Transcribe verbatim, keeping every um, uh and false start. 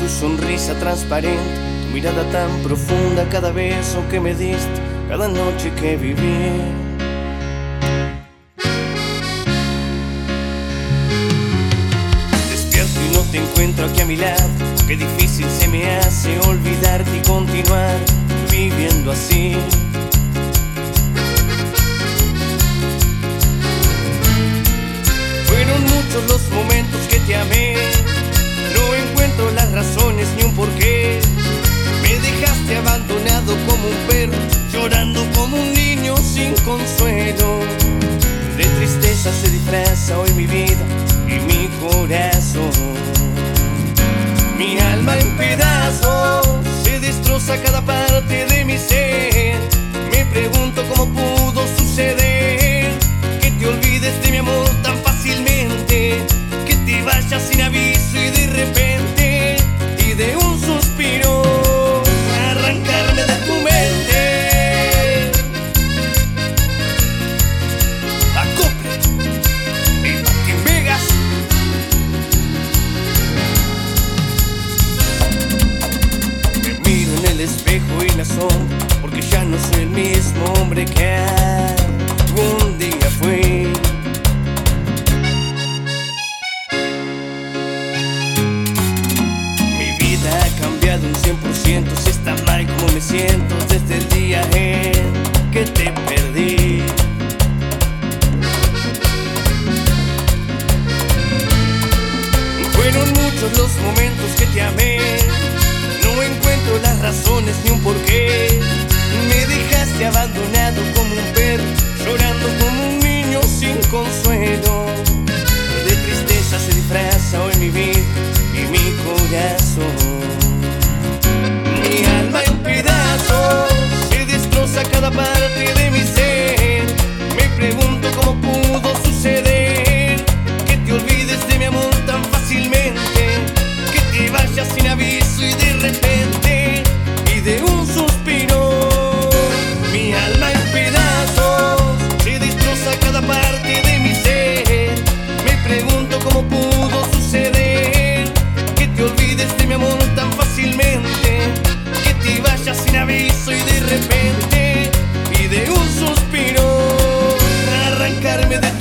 tu sonrisa transparente, tu mirada tan profunda, cada beso que me diste, cada noche que viví. Despierto y no te encuentro aquí a mi lado, qué difícil se me hace olvidarte y continuar viviendo así. Fueron muchos los momentos que te amé, no encuentro las razones ni un porqué. Me dejaste abandonado como un perro, llorando como un niño sin consuelo. De tristeza se disfraza hoy mi vida y mi corazón. Mi alma en pedazos se destroza cada parte de mi ser. Me pregunto cómo pudo suceder que te olvides de mi amor tan fácilmente, que te vayas sin aviso y de repente, y de un suspiro arrancarme de tu mente. Acople y Martín Vegas. Me miro en el espejo y la sombra, porque ya no soy el mismo hombre que algún día fui. Ha cambiado un cien por ciento, si está mal como me siento desde el día en que te perdí. Fueron muchos los momentos que te amé, no encuentro las razones ni un porqué. Me dejaste abandonado como un perro, llorando como un niño sin consuelo. De tristeza se disfraza hoy mi vida y mi corazón. Mi alma en pedazos se destroza cada parte de mi ser. Me pregunto cómo pudo suceder que te olvides de mi amor tan fácilmente, que te vayas sin aviso y de repente, y de un suspiro. Mi alma en pedazos se destroza cada parte de mi ser. Me pregunto cómo pudo suceder que te olvides de mi amor tan fácilmente, que te vayas sin aviso y de repente, y de un suspiro arrancarme de